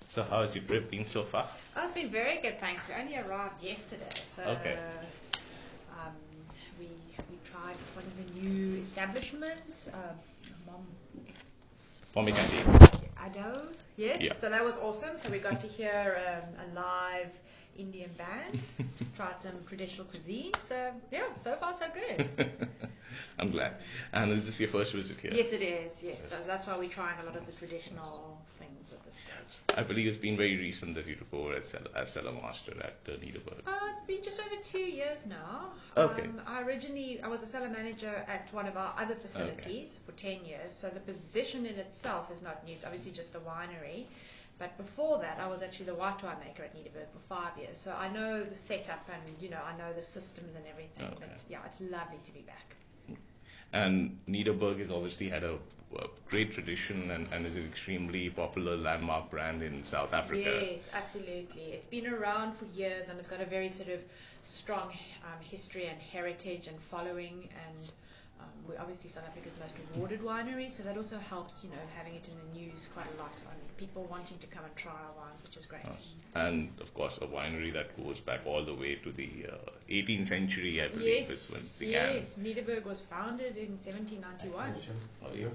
So how's your trip been so far? Oh, it's been very good, thanks. We only arrived yesterday, so Okay. um, we tried one of the new establishments. Mom, Pommy Candy. Ado, yes. Yeah. So that was awesome. So we got to hear a live Indian band, tried some traditional cuisine. So yeah, so far so good. I'm glad. And is this your first visit here? Yes, it is. Yes, so that's why we're trying a lot of the traditional things at this stage. I believe it's been very recent that you took over as Cellar Master at Niederberg. It's been just over 2 years now. Okay. I was a cellar manager at one of our other facilities for 10 years, so the position in itself is not new. It's obviously just the winery. But before that, I was actually the white wine maker at Niederberg for 5 years. So I know the setup and, I know the systems and everything. Okay. But yeah, it's lovely to be back. And Niederberg has obviously had a great tradition and is an extremely popular landmark brand in South Africa. Yes, absolutely. It's been around for years and it's got a very sort of strong history and heritage and following. And we're obviously South Africa's most rewarded winery, so that also helps, having it in the news quite a lot on people wanting to come and try our wines, which is great. And of course, a winery that goes back all the way to the 18th century, I believe, is when it began. Yes, Niederberg was founded in 1791. Oh, yeah.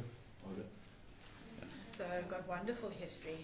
So got wonderful history.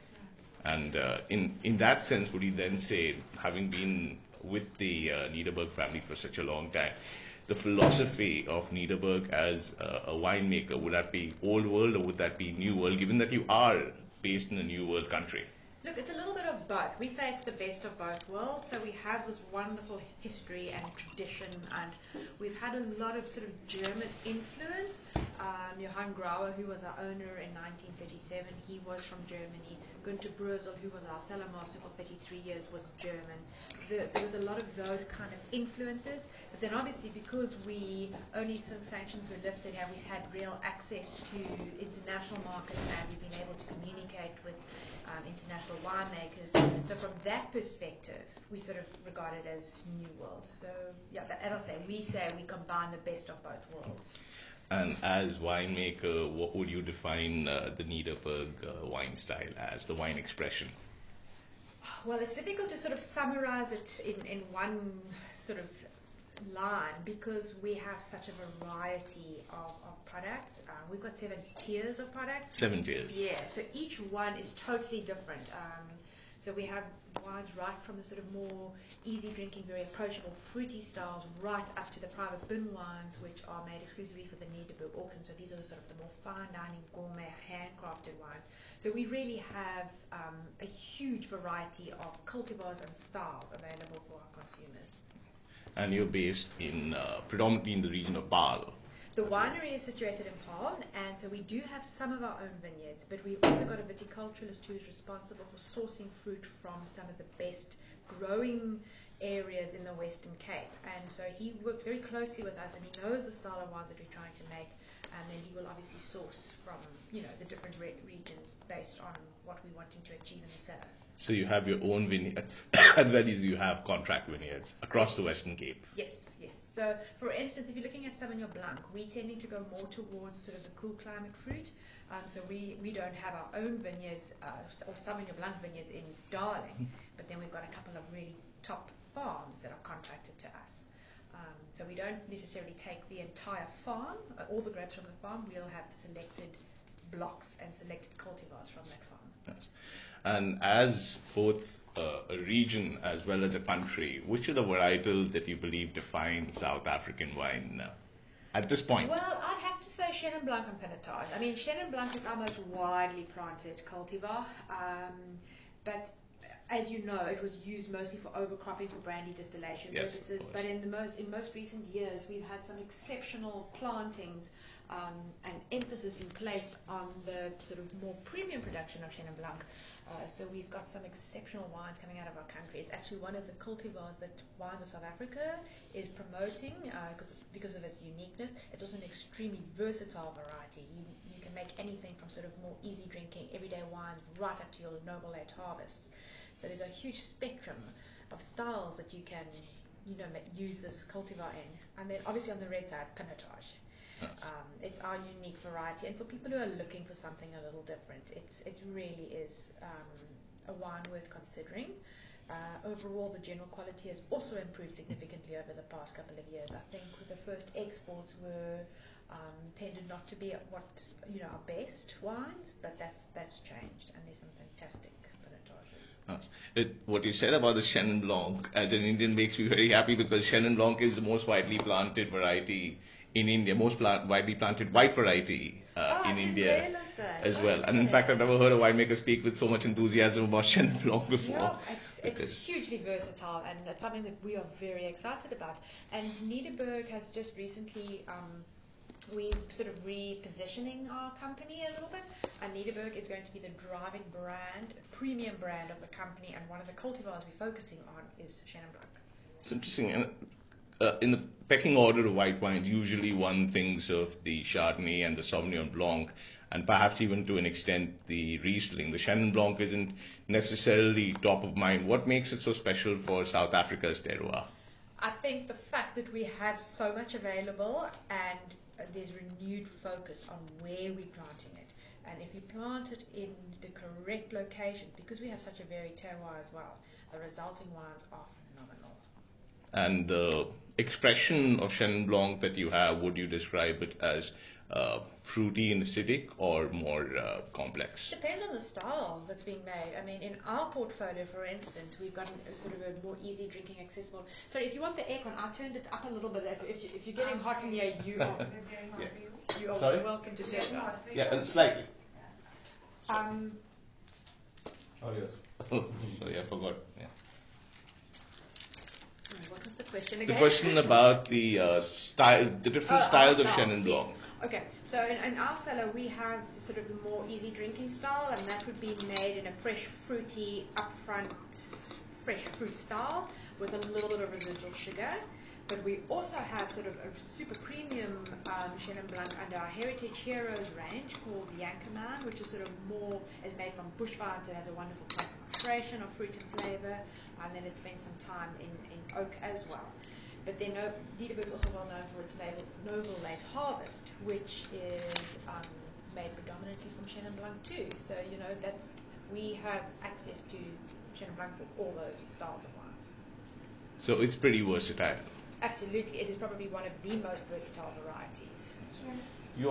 And in that sense, would you then say, having been with the Niederberg family for such a long time, the philosophy of Niederberg as a winemaker, would that be old world or would that be new world, given that you are based in a new world country? Look, it's a little bit of both. We say it's the best of both worlds. So we have this wonderful history and tradition, and we've had a lot of sort of German influence. Johann Grauer, who was our owner in 1937, he was from Germany. Gunther Brösel, who was our cellar master for 33 years, was German. So there was a lot of those kind of influences. But then obviously, because we only since sanctions were lifted have we had real access to international markets, and we've been able to communicate with international winemakers. So from that perspective, we sort of regard it as New World. So yeah, but as I say, we combine the best of both worlds. And as winemaker, what would you define the Niederberg wine style as, the wine expression? Well, it's difficult to sort of summarize it in one sort of line because we have such a variety of products. We've got 7 tiers of products. 7 tiers. Yeah, so each one is totally different. So we have wines right from the sort of more easy drinking, very approachable, fruity styles, right up to the private bin wines, which are made exclusively for the Niederberg auction. So these are the sort of the more fine dining, gourmet, handcrafted wines. So we really have a huge variety of cultivars and styles available for our consumers. And you're based in predominantly in the region of Paarl. The winery is situated in Paarl, and so we do have some of our own vineyards, but we've also got a viticulturalist who is responsible for sourcing fruit from some of the best growing areas in the Western Cape. And so he works very closely with us, and he knows the style of wines that we're trying to make, and then he will obviously source from the different regions based on what we're wanting to achieve in the cellar. So you have your own vineyards, as well as you have contract vineyards across the Western Cape. Yes. So, for instance, if you're looking at Sauvignon Blanc, we're tending to go more towards sort of the cool climate fruit. So we don't have our own vineyards or Sauvignon Blanc vineyards in Darling, but then we've got a couple of really top farms that are contracted to us. So we don't necessarily take the entire farm, all the grapes from the farm. We'll have selected blocks and selected cultivars from that farm. Yes. And as both a region as well as a country, which are the varietals that you believe define South African wine at this point? Well, I'd have to say Chenin Blanc and Pinotage. I mean, Chenin Blanc is our most widely planted cultivar, but as you know, it was used mostly for overcropping for brandy distillation purposes. But in most recent years, we've had some exceptional plantings and emphasis being placed on the sort of more premium production of Chenin Blanc. So we've got some exceptional wines coming out of our country. It's actually one of the cultivars that Wines of South Africa is promoting because of its uniqueness. It's also an extremely versatile variety. You can make anything from sort of more easy drinking, everyday wines right up to your noble late harvests. So there's a huge spectrum of styles that you can use this cultivar in. And then obviously on the red side, Pinotage. It's our unique variety, and for people who are looking for something a little different, it really is a wine worth considering. Overall, the general quality has also improved significantly over the past couple of years. I think the first exports were tended not to be what our best wines, but that's changed, and there's some fantastic pinotages. What you said about the Chenin Blanc as an Indian makes me very happy, because Chenin Blanc is the most widely planted variety in India, most widely planted white variety in India as well. And in fact, I've never heard a winemaker speak with so much enthusiasm about Chenin Blanc before. Yeah, it's hugely versatile, and it's something that we are very excited about. And Nederburg has just recently, we're sort of repositioning our company a little bit, and Nederburg is going to be the driving brand, premium brand of the company, and one of the cultivars we're focusing on is Chenin Blanc. It's interesting. And in the pecking order of white wines, usually one thinks of the Chardonnay and the Sauvignon Blanc, and perhaps even to an extent the Riesling. The Chenin Blanc isn't necessarily top of mind. What makes it so special for South Africa's terroir? I think the fact that we have so much available, and there's renewed focus on where we're planting it. And if you plant it in the correct location, because we have such a varied terroir as well, the resulting wines are phenomenal. And the expression of Chenin Blanc that you have, would you describe it as fruity and acidic, or more complex? Depends on the style that's being made. I mean, in our portfolio, for instance, we've got a sort of a more easy drinking, accessible. Sorry, if you want the aircon, I turned it up a little bit. If you're getting hot in here, you are welcome to turn it on. Yeah, and slightly. Oh yes. Sorry, I forgot. Yeah. Sorry, what was the question again? The question about the style, the different styles of Chenin Blanc. Yes. Okay, so in our cellar we have sort of a more easy drinking style, and that would be made in a fresh, fruity, upfront, fresh fruit style with a little bit of residual sugar. But we also have sort of a super premium Chenin Blanc under our Heritage Heroes range called the Anchorman, which is sort of more, is made from bush vines. It has a wonderful concentration of fruit and flavor, and then it's spent some time in oak as well. But then Nederburg is also well known for its Noble Late Harvest, which is made predominantly from Chenin Blanc too. So, we have access to Chenin Blanc for all those styles of wines. So it's pretty versatile. Absolutely, it is probably one of the most versatile varieties. You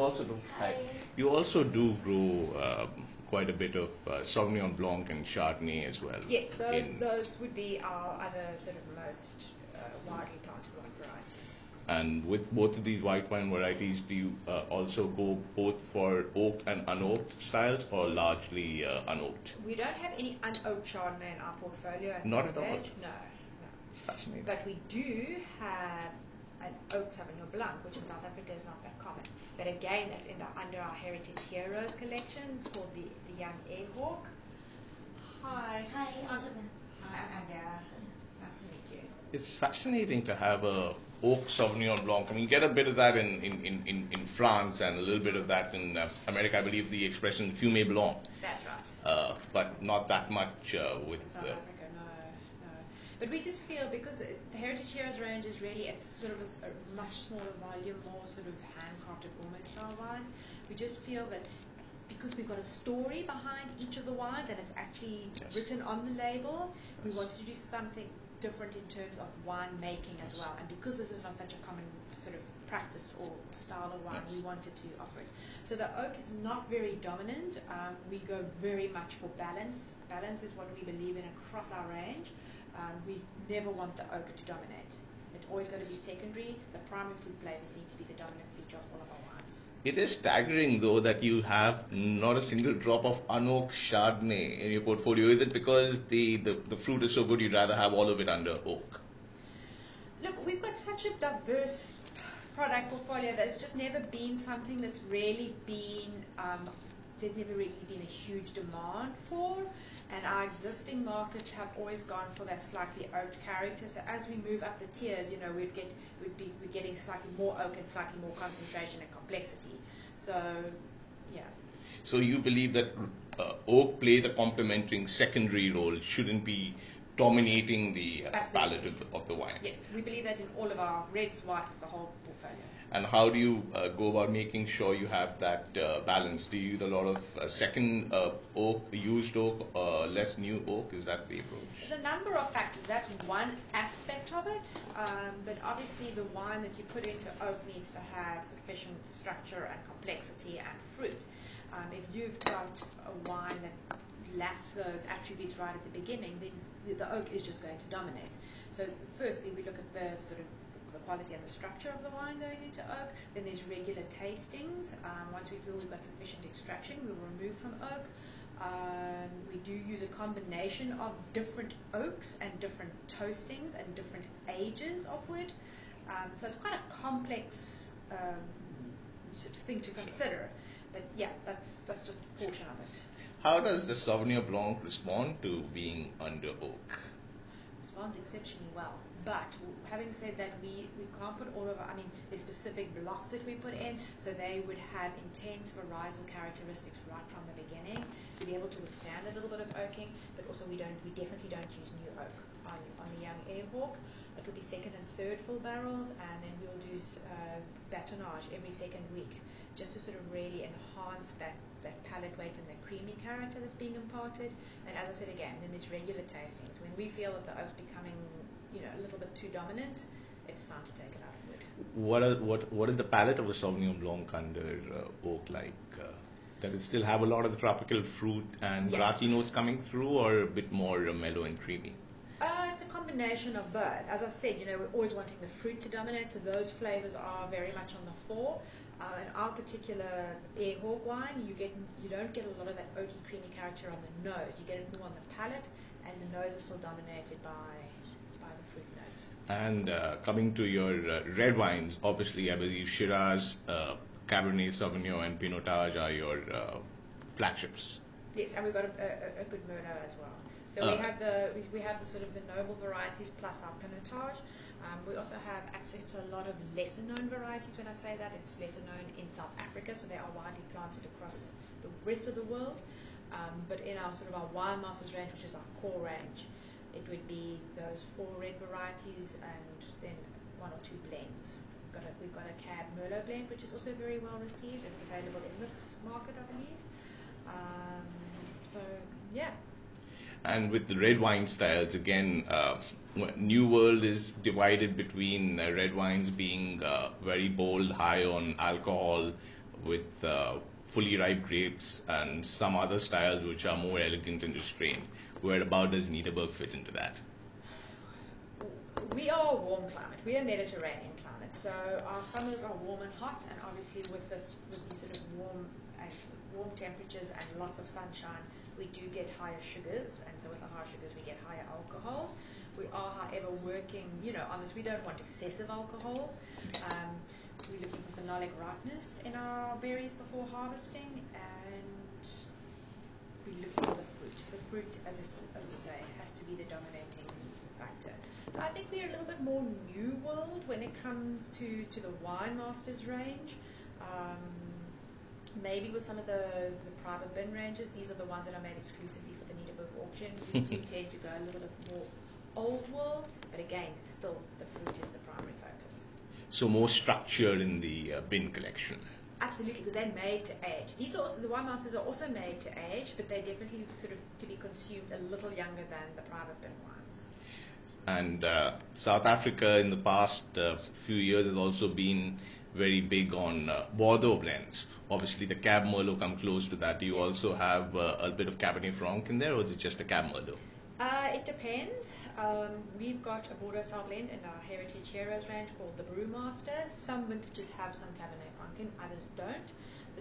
also do grow quite a bit of Sauvignon Blanc and Chardonnay as well. Yes, those would be our other sort of most widely planted wine varieties. And with both of these white wine varieties, do you also go both for oak and unoaked styles, or largely unoaked? We don't have any unoaked Chardonnay in our portfolio at Not this at all. stage. No. It's fascinating. But we do have an oak Sauvignon Blanc, which in South Africa is not that common. But again, that's under our Heritage Heroes collection. It's called the Young Airhawk. Hi. Hi, Azuma. Hi, I'm Andrea. Nice to meet you. It's fascinating to have a oak Sauvignon Blanc. I mean, you get a bit of that in France, and a little bit of that in America. I believe the expression Fumé Blanc. That's right. But not that much with South Africa. But we just feel, because the Heritage Heroes range is really, it's sort of a much smaller volume, more sort of handcrafted gourmet style wines. We just feel that because we've got a story behind each of the wines, and it's actually written on the label, we wanted to do something different in terms of wine making as well. And because this is not such a common sort of practice or style of wine, we wanted to offer it. So the oak is not very dominant. We go very much for balance. Balance is what we believe in across our range. We never want the oak to dominate. It's always going to be secondary. The primary fruit flavors need to be the dominant feature of all of our wines. It is staggering, though, that you have not a single drop of unoaked Chardonnay in your portfolio. Is it because the fruit is so good you'd rather have all of it under oak? Look, we've got such a diverse product portfolio that it's just never been something that's really been, there's never really been a huge demand for. And our existing markets have always gone for that slightly oaked character. So as we move up the tiers, we're getting slightly more oak and slightly more concentration and complexity. So, yeah. So you believe that oak plays a complementing secondary role, shouldn't be dominating the Absolutely. palate of the wine. Yes, we believe that in all of our reds, whites, the whole portfolio. And how do you go about making sure you have that balance? Do you use a lot of second oak, used oak, less new oak? Is that the approach? There's a number of factors. That's one aspect of it. But obviously, the wine that you put into oak needs to have sufficient structure and complexity and fruit. If you've got a wine that lacks those attributes right at the beginning, then the oak is just going to dominate. So, firstly, we look at the sort of the quality and the structure of the wine going into oak. Then there's regular tastings. Once we feel we've got sufficient extraction, we will remove from oak. We do use a combination of different oaks and different toastings and different ages of wood. So it's quite a complex thing to consider. But yeah, that's just a portion of it. How does the Sauvignon Blanc respond to being under oak? Responds exceptionally well. But having said that, we can't put all of our, there's specific blocks that we put in, so they would have intense varietal characteristics right from the beginning to be able to withstand a little bit of oaking, but also we definitely don't use new oak on the young Air Hawk. It will be second and third full barrels, and then we'll do batonnage every second week, just to sort of really enhance that palate weight and that creamy character that's being imparted. And as I said again, then there's regular tastings. When we feel that the oak's becoming a little bit too dominant, it's time to take it out of wood. What is the palate of the Sauvignon Blanc under oak like? Does it still have a lot of the tropical fruit and grassy notes coming through, or a bit more mellow and creamy? It's a combination of both. As I said, we're always wanting the fruit to dominate, so those flavors are very much on the fore. In our particular Air Hawk wine, you don't get a lot of that oaky, creamy character on the nose. You get it more on the palate, and the nose is still dominated by the fruit notes. And coming to your red wines, obviously, I believe Shiraz, Cabernet Sauvignon, and Pinotage are your flagships. Yes, and we've got a good Merlot as well. So we have the sort of the noble varieties plus our Pinotage. We also have access to a lot of lesser known varieties. When I say that, it's lesser known in South Africa, so they are widely planted across the rest of the world. But in our sort of our Wine Masters range, which is our core range, it would be those 4 red varieties and then 1 or 2 blends. We've got a Cab Merlot blend, which is also very well received. It's available in this market, I believe. So yeah. And with the red wine styles, again, New World is divided between red wines being very bold, high on alcohol, with fully ripe grapes, and some other styles which are more elegant and restrained. Whereabout does Nederburg fit into that? We are a warm climate. We are a Mediterranean climate, so our summers are warm and hot, and obviously with these sort of warm temperatures and lots of sunshine, we do get higher sugars, and so with the higher sugars we get higher alcohols. We are, however, working, on this. We don't want excessive alcohols. We're looking for phenolic ripeness in our berries before harvesting, and we're looking for the fruit. The fruit, as I say, has to be the dominating factor. So I think we're a little bit more New World when it comes to the Wine Masters range. Maybe with some of the private bin ranges, these are the ones that are made exclusively for the Nederburg auction. We do tend to go a little bit more old world, but again, still the fruit is the primary focus. So more structure in the bin collection. Absolutely, because they're made to age. These are also, the Wine Masters are also made to age, but they're definitely sort of to be consumed a little younger than the private bin wines. And South Africa in the past few years has also been very big on Bordeaux blends. Obviously, the Cab Merlot come close to that. Do you also have a bit of Cabernet Franc in there, or is it just a Cab Merlot? It depends. We've got a Bordeaux style blend in our Heritage Heroes range called the Brewmaster. Some vintages have some Cabernet Franc in, others don't. The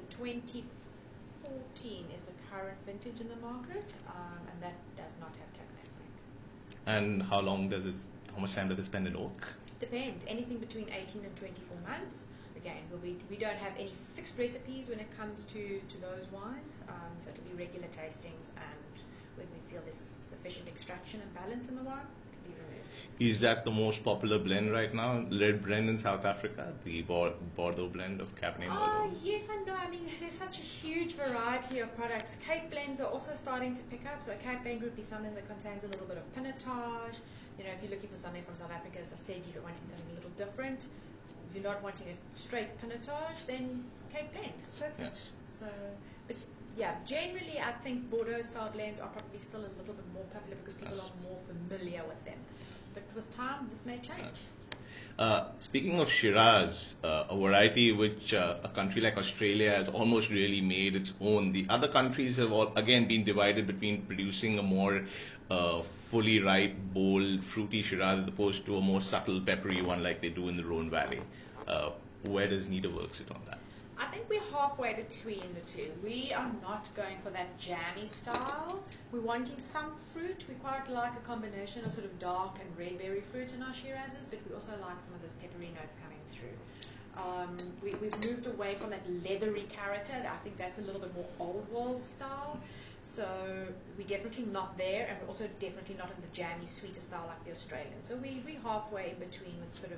2014 is the current vintage in the market, and that does not have Cabernet Franc. And how much time does it spend in oak? Depends. Anything between 18 and 24 months. Again, we don't have any fixed recipes when it comes to those wines, so it'll be regular tastings, and when we feel there's sufficient extraction and balance in the wine, be removed. Is that the most popular blend right now? Red blend in South Africa, the Bordeaux blend of Cabernet Merlot? Yes and no. I mean, there's such a huge variety of products. Cape blends are also starting to pick up. So a Cape blend would be something that contains a little bit of pinotage. You know, if you're looking for something from South Africa, as I said, you're wanting something a little different. If you're not wanting a straight pinotage, then Cape blend. Perfect. Yes. So, but yeah, generally I think Bordeaux style blends are probably still a little bit more popular because people are more familiar with them. But with time, this may change. Speaking of Shiraz, a variety which a country like Australia has almost really made its own. The other countries have all, again been divided between producing a more fully ripe, bold, fruity Shiraz as opposed to a more subtle, peppery one like they do in the Rhone Valley. Where does Nederburg sit on that? I think we're halfway between the two. We are not going for that jammy style. We're wanting some fruit. We quite like a combination of sort of dark and red berry fruit in our Shirazes, but we also like some of those peppery notes coming through. We've moved away from that leathery character. I think that's a little bit more old world style. So we're definitely not there, and we're also definitely not in the jammy, sweeter style like the Australian. So we're halfway in between with sort of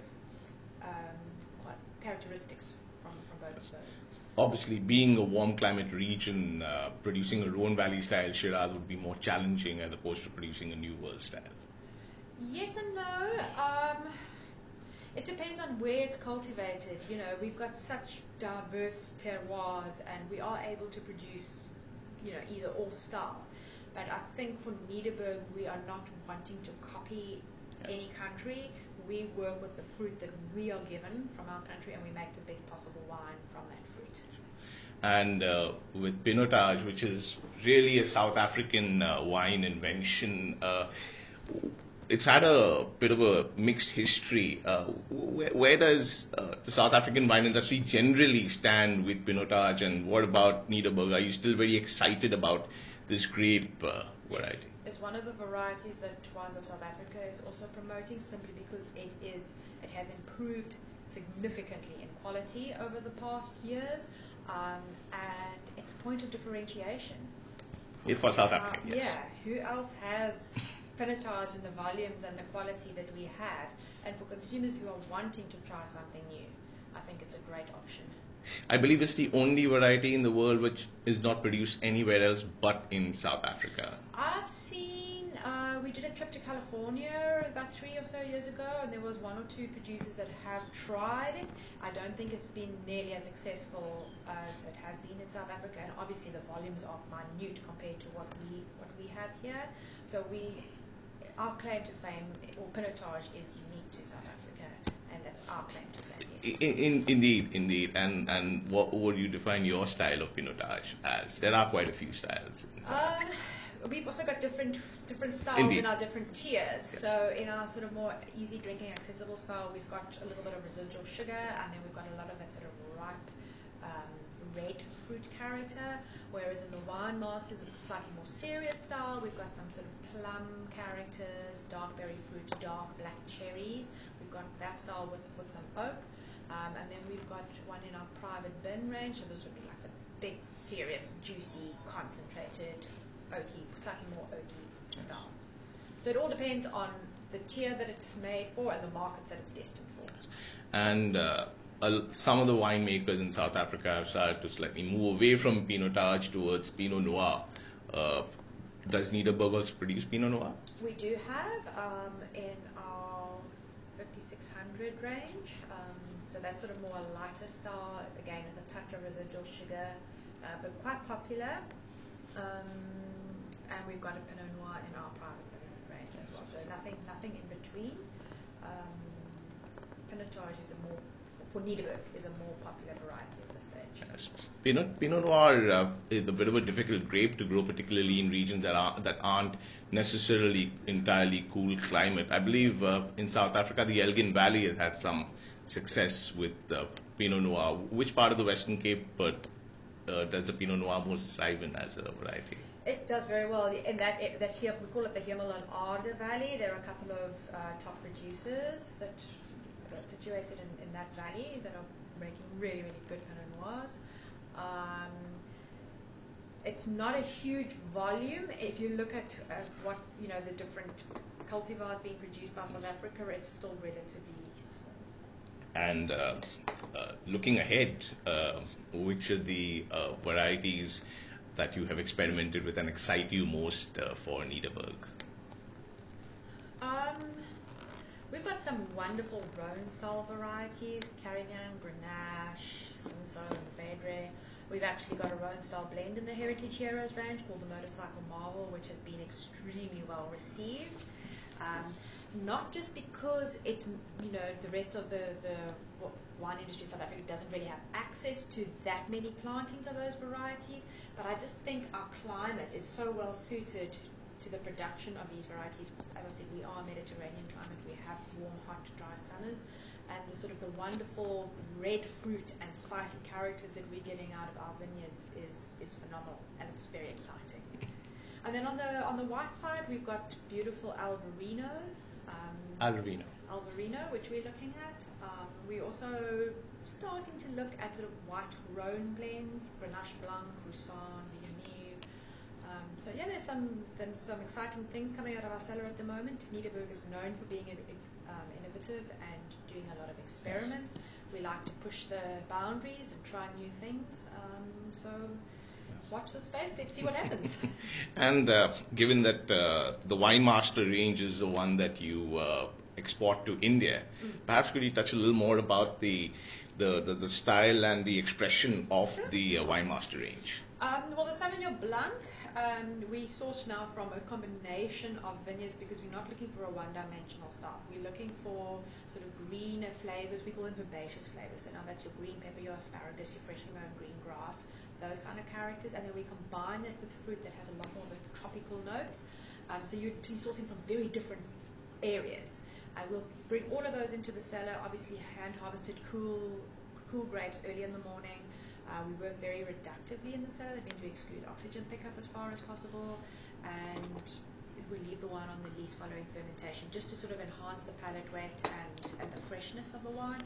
quite characteristics from both of those. Obviously, being a warm climate region, producing a Rhone Valley style Shiraz would be more challenging as opposed to producing a New World style. Yes and no. It depends on where it's cultivated. You know, we've got such diverse terroirs, and we are able to produce, you know, either or style. But I think for Nederburg, we are not wanting to copy any country. We work with the fruit that we are given from our country, and we make the best possible wine from that fruit. And with Pinotage, which is really a South African wine invention, it's had a bit of a mixed history. Where does the South African wine industry generally stand with Pinotage, and what about Nederburg? Are you still very excited about this grape variety? It's one of the varieties that Wines of South Africa is also promoting, simply because it has improved significantly in quality over the past years, and it's a point of differentiation. If for South Africa, yes. Yeah, who else has Pinotage in the volumes and the quality that we have? And for consumers who are wanting to try something new, I think it's a great option. I believe it's the only variety in the world which is not produced anywhere else but in South Africa. I've seen, we did a trip to California about 3 or so years ago, and there was 1 or 2 producers that have tried it. I don't think it's been nearly as successful as it has been in South Africa, and obviously the volumes are minute compared to what we have here. So our claim to fame, or Pinotage, is unique to South Africa, and that's our claim to fame. Yes. Indeed. And what would you define your style of Pinotage as? There are quite a few styles in South Africa. We've also got different styles Indeed. in our different tiers. Yes. So in our sort of more easy drinking, accessible style, we've got a little bit of residual sugar, and then we've got a lot of that sort of ripe red fruit character. Whereas in the Wine Masters, it's a slightly more serious style. We've got some sort of plum characters, dark berry fruit, dark black cherries. We've got that style with some oak. And then we've got one in our private bin range. So this would be like the big, serious, juicy, concentrated, oaky, slightly more oaky style. So it all depends on the tier that it's made for and the markets that it's destined for. And some of the winemakers in South Africa have started to slightly move away from Pinotage towards Pinot Noir. Does Nederburg also produce Pinot Noir? We do have in our 5600 range. So that's sort of more a lighter style, again with a touch of residual sugar, but quite popular. And we've got a Pinot Noir in our private range as well. So nothing in between. Pinotage is for Nederburg is a more popular variety at this stage. Yes. Pinot Noir is a bit of a difficult grape to grow, particularly in regions that aren't necessarily entirely cool climate. I believe in South Africa, the Elgin Valley has had some success with Pinot Noir. Which part of the Western Cape does the Pinot Noir most thrive in as a variety? It does very well in that here we call it the Hemel and Arde Valley. There are a couple of top producers that are situated in that valley that are making really, really good Pinot Noirs. it's not a huge volume. If you look at what the different cultivars being produced by South Africa, it's still relatively small. And looking ahead, which are the varieties that you have experimented with and excite you most for Nederburg? We've got some wonderful Rhone style varieties: Carignan, Grenache, Cinsault, and Vaudreuil. We've actually got a Rhone style blend in the Heritage Heroes range called the Motorcycle Marvel, which has been extremely well received. Not just because it's, the rest of the wine industry in South Africa doesn't really have access to that many plantings of those varieties, but I just think our climate is so well suited to the production of these varieties. As I said, we are a Mediterranean climate. We have warm, hot, dry summers, and the sort of the wonderful red fruit and spicy characters that we're getting out of our vineyards is phenomenal, and it's very exciting. And then on the white side, we've got beautiful Albarino. Albarino, which we're looking at. We're also starting to look at sort of white Rhone blends: Grenache Blanc, Roussanne, Villeneuve. So yeah, there's some exciting things coming out of our cellar at the moment. Nederburg is known for being innovative and doing a lot of experiments. We like to push the boundaries and try new things. So watch the space, let's see what happens. And given that the Wine Master range is the one that you export to India, perhaps could you touch a little more about the style and the expression of the Wine Master range? Well, the Sauvignon Blanc, we source now from a combination of vineyards because we're not looking for a one-dimensional style. We're looking for sort of greener flavors. We call them herbaceous flavors. So now that's your green pepper, your asparagus, your freshly mown green grass, those kind of characters. And then we combine that with fruit that has a lot more of the tropical notes. So you'd be sourcing from very different areas. I will bring all of those into the cellar, obviously hand-harvested, cool grapes early in the morning. We work very reductively in the cellar. That means we exclude oxygen pickup as far as possible, and we leave the wine on the lees following fermentation, just to sort of enhance the palate weight and the freshness of the wine.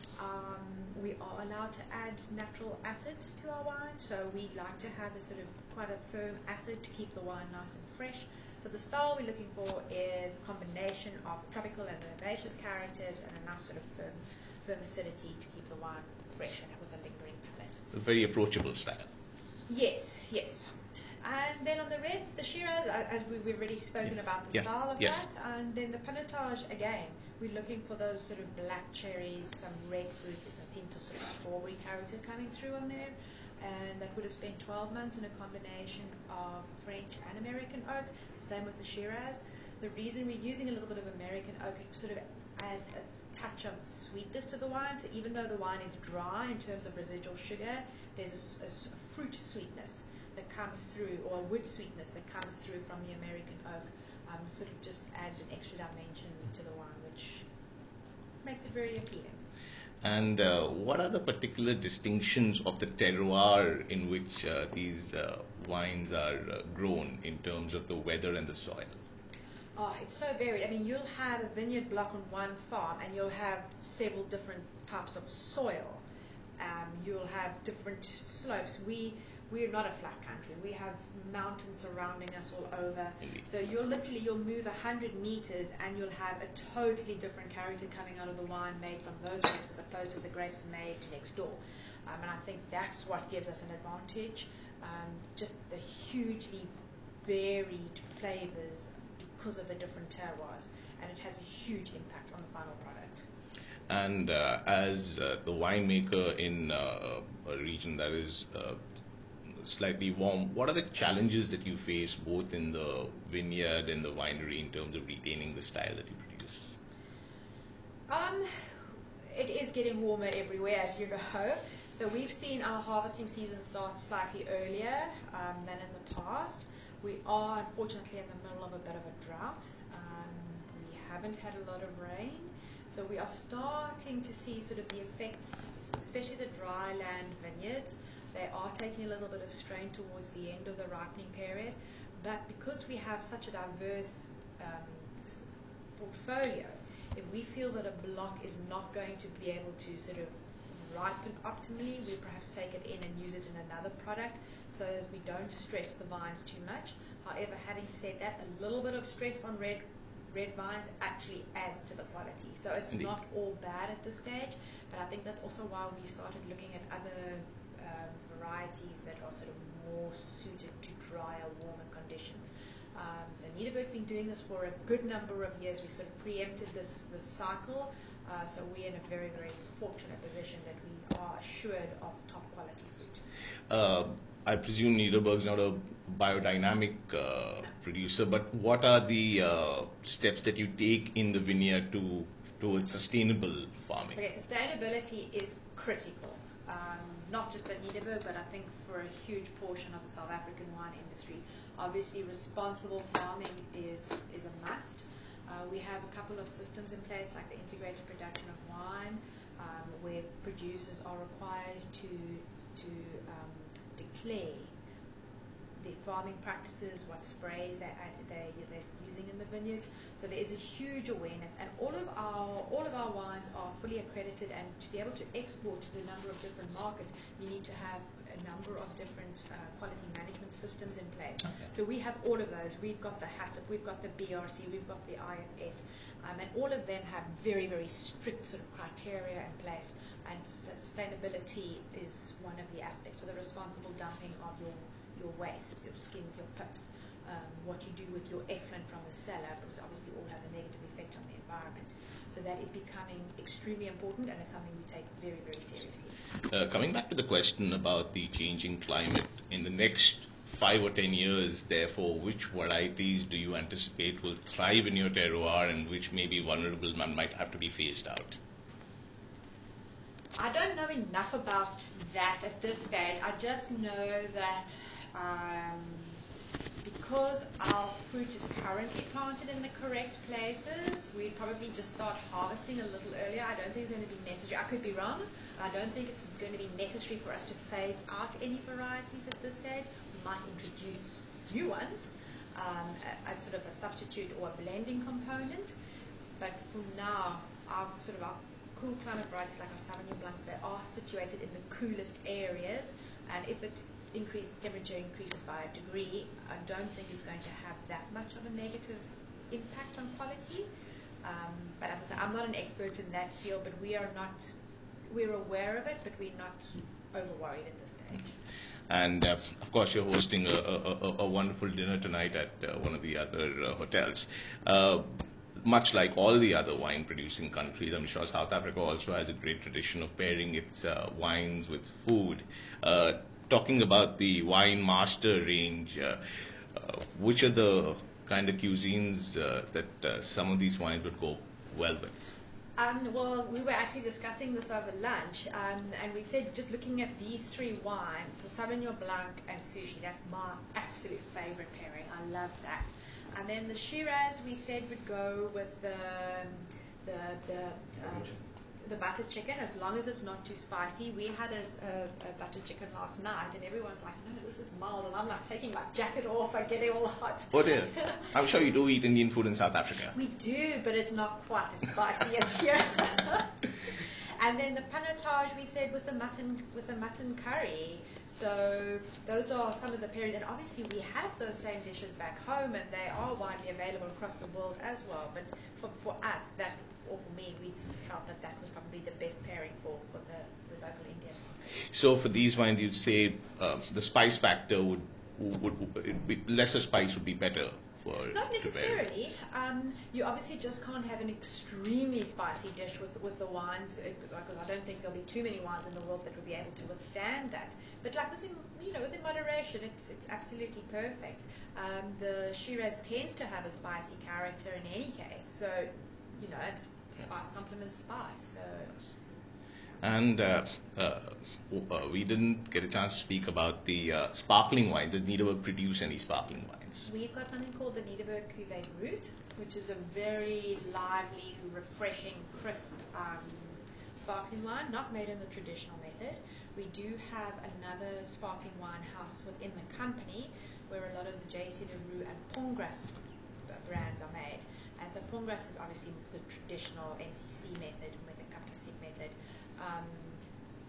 We are allowed to add natural acids to our wine, so we like to have a sort of quite a firm acid to keep the wine nice and fresh. So the style we're looking for is a combination of tropical and herbaceous characters and a nice sort of firm acidity to keep the wine fresh and with a lingering palate. A very approachable style. Yes. And then on the reds, the Shiraz, as we've already spoken about the style of that. And then the Pinotage, again, we're looking for those sort of black cherries, some red fruit, there's a hint of sort of strawberry character coming through on there. And that would have spent 12 months in a combination of French and American oak. Same with the Shiraz. The reason we're using a little bit of American oak, it sort of adds a touch of sweetness to the wine. So even though the wine is dry in terms of residual sugar, there's a fruit sweetness that comes through, or a wood sweetness that comes through from the American oak. Sort of just adds an extra dimension to the wine, which makes it very appealing. And what are the particular distinctions of the terroir in which these wines are grown in terms of the weather and the soil? Oh, it's so varied. I mean, you'll have a vineyard block on one farm, and you'll have several different types of soil. You'll have different slopes. We're not a flat country. We have mountains surrounding us all over. So you'll move 100 meters and you'll have a totally different character coming out of the wine made from those grapes as opposed to the grapes made next door. And I think that's what gives us an advantage. Just the hugely varied flavors because of the different terroirs, and it has a huge impact on the final product. And as the winemaker in a region that is slightly warm, what are the challenges that you face both in the vineyard and the winery in terms of retaining the style that you produce? It is getting warmer everywhere, as you know. So we've seen our harvesting season start slightly earlier than in the past. We are unfortunately in the middle of a bit of a drought. We haven't had a lot of rain. So we are starting to see sort of the effects, especially the dry land vineyards. They are taking a little bit of strain towards the end of the ripening period. But because we have such a diverse portfolio, if we feel that a block is not going to be able to sort of ripen optimally, we perhaps take it in and use it in another product so that we don't stress the vines too much. However, having said that, a little bit of stress on red vines actually adds to the quality. So it's Indeed. not all bad at this stage, but I think that's also why we started looking at other varieties that are sort of more suited to drier, warmer conditions. So Nederburg's been doing this for a good number of years. We sort of preempted this cycle, so we're in a very, very fortunate position that we are assured of top quality fruit. I presume Nederburg's not a biodynamic producer, but what are the steps that you take in the vineyard towards sustainable farming? Okay, sustainability is critical. Not just at Nederburg, but I think for a huge portion of the South African wine industry. Obviously, responsible farming is a must. We have a couple of systems in place, like the integrated production of wine, where producers are required to declare their farming practices, what sprays they're using in the vineyards. So there is a huge awareness, and all of our wines are fully accredited. And to be able to export to the number of different markets, you need to have a number of different quality management systems in place. Okay. So we have all of those. We've got the HACCP, we've got the BRC, we've got the IFS, and all of them have very, very strict sort of criteria in place. And sustainability is one of the aspects. So the responsible dumping of your waste, your skins, your pips, what you do with your effluent from the cellar, because obviously all has a negative effect on the environment. So that is becoming extremely important, and it's something we take very, very seriously. Coming back to the question about the changing climate, in the next 5 or 10 years, therefore, which varieties do you anticipate will thrive in your terroir and which may be vulnerable and might have to be phased out? I don't know enough about that at this stage. I just know that because our fruit is currently planted in the correct places, we'd probably just start harvesting a little earlier. I don't think it's going to be necessary. I could be wrong. I don't think it's going to be necessary for us to phase out any varieties at this stage. We might introduce new ones as sort of a substitute or a blending component. But for now, our cool climate varieties like our Sauvignon Blancs, they are situated in the coolest areas, and if temperature increases by a degree, I don't think it's going to have that much of a negative impact on quality. But as I say, I'm not an expert in that field, but we're aware of it, but we're not over worried at this stage. And of course, you're hosting a wonderful dinner tonight at one of the other hotels. Much like all the other wine-producing countries, I'm sure South Africa also has a great tradition of pairing its wines with food. Talking about the Wine Master range, which are the kind of cuisines that some of these wines would go well with? Well, we were actually discussing this over lunch, and we said just looking at these three wines, the Sauvignon Blanc and Sushi, that's my absolute favorite pairing. I love that. And then the Shiraz, we said would go with the butter chicken, as long as it's not too spicy. We had a butter chicken last night, and everyone's like, no, this is mild, and I'm like taking my jacket off and getting all hot. Oh dear. I'm sure you do eat Indian food in South Africa. We do, but it's not quite as spicy as here. And then the panatage, we said with the mutton curry. So those are some of the pairings, and obviously we have those same dishes back home, and they are widely available across the world as well. But for us, or for me, we felt that was probably the best pairing for the local Indian. So for these wines, you'd say the spice factor would be lesser spice would be better. Not necessarily. You obviously just can't have an extremely spicy dish with the wines, because I don't think there'll be too many wines in the world that would be able to withstand that. But like within moderation, it's absolutely perfect. The Shiraz tends to have a spicy character in any case, so it's spice complements spice. So. And we didn't get a chance to speak about the sparkling wine. Did Nederburg produce any sparkling wines? We've got something called the Nederburg Cuvée Brut, which is a very lively, refreshing, crisp sparkling wine, not made in the traditional method. We do have another sparkling wine house within the company where a lot of the J.C. Le Roux and Pongras brands are made. And so Pongras is obviously the traditional NCC method, with a Kaplasik method.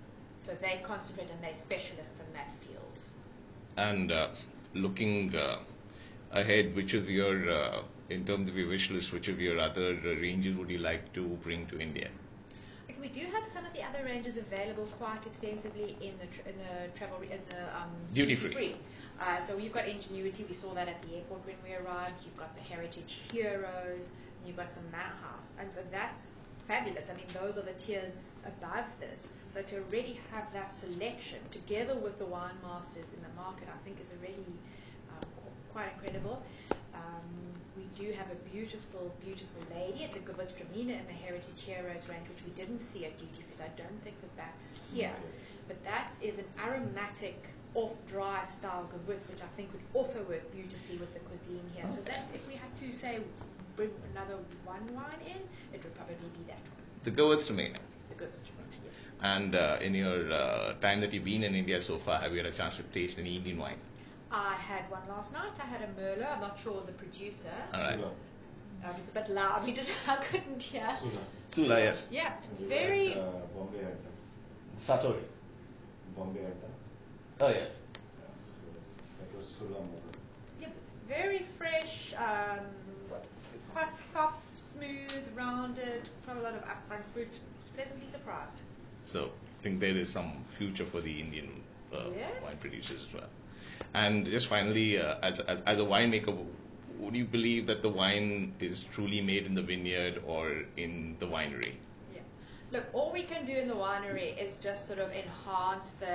So they concentrate and they're specialists in that field. And looking ahead, which of your, in terms of your wish list, which of your other ranges would you like to bring to India? Okay, we do have some of the other ranges available quite extensively in the Duty free. So you've got Ingenuity. We saw that at the airport when we arrived. You've got the Heritage Heroes. And you've got some Manor House, and so that's fabulous. I mean, those are the tiers above this. So to already have that selection together with the wine masters in the market, I think is already quite incredible. We do have a beautiful, beautiful lady. It's a Gewürztraminer in the Heritage Heroes range, which we didn't see at duty free. So I don't think that that's here. But that is an aromatic, off-dry style Gewürz, which I think would also work beautifully with the cuisine here. So that if we had to say bring another one wine in, it would probably be that one. The Gewürztraminer. The Gewürztraminer, yes. And in your time that you've been in India so far, have you had a chance to taste any Indian wine? I had one last night. I had a Merlot. I'm not sure the producer. All right. It's a bit loud. I couldn't hear. Sula, yes. Yeah, very. Bombay item. Satori. Bombay item. Oh, yes. Yeah, so that was Sula Merlot. Yeah, very fresh. Quite soft, smooth, rounded. Quite a lot of upfront fruit. I was pleasantly surprised. So I think there is some future for the Indian wine producers as well. And just finally, as a winemaker, would you believe that the wine is truly made in the vineyard or in the winery? Yeah. Look, all we can do in the winery is just sort of enhance the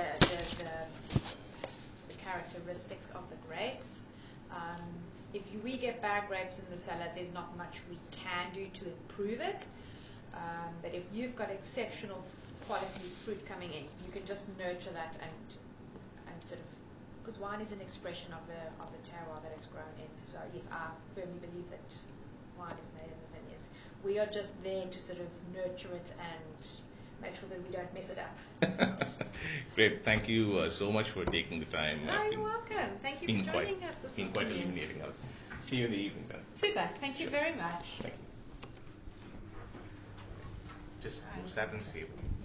characteristics of the grapes. If we get bad grapes in the cellar, there's not much we can do to improve it. But if you've got exceptional quality fruit coming in, you can just nurture that and sort of, because wine is an expression of the terroir that it's grown in. So yes, I firmly believe that wine is made in the vineyards. We are just there to sort of nurture it and make sure that we don't mess it up. Great. Thank you so much for taking the time. You're welcome. Thank you for joining us this afternoon. Quite illuminating. I'll see you in the evening then. Super. Thank you very much. Thank you. Just post that and save it.